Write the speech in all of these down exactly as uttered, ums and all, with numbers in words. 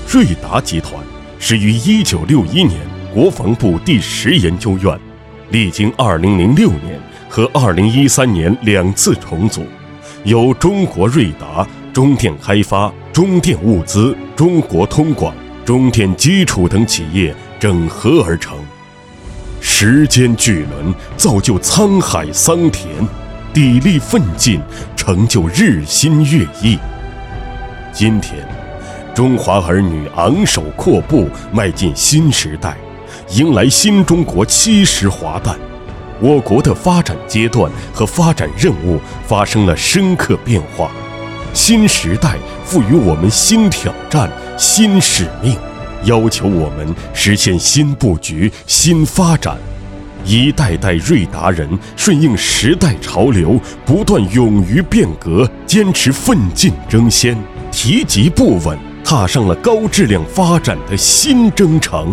瑞达集团始于一九六一年国防部第十研究院，历经二零零六年和二零一三年两次重组，由中国瑞达、中电开发、中电物资、中国通广、中电基础等企业整合而成。时间巨轮造就沧海桑田，砥砺奋进成就日新月异。今天，中华儿女昂首阔步迈进新时代，迎来新中国七十华诞。我国的发展阶段和发展任务发生了深刻变化，新时代赋予我们新挑战、新使命，要求我们实现新布局、新发展。一代代瑞达人顺应时代潮流，不断勇于变革，坚持奋进争先，提及不稳，踏上了高质量发展的新征程。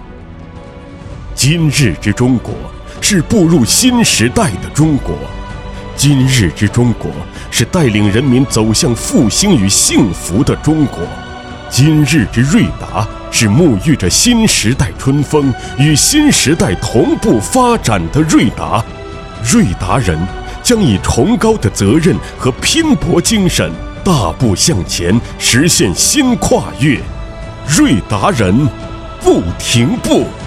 今日之中国是步入新时代的中国，今日之中国是带领人民走向复兴与幸福的中国，今日之瑞达是沐浴着新时代春风，与新时代同步发展的瑞达。瑞达人将以崇高的责任和拼搏精神，大步向前，实现新跨越。瑞达人不停步。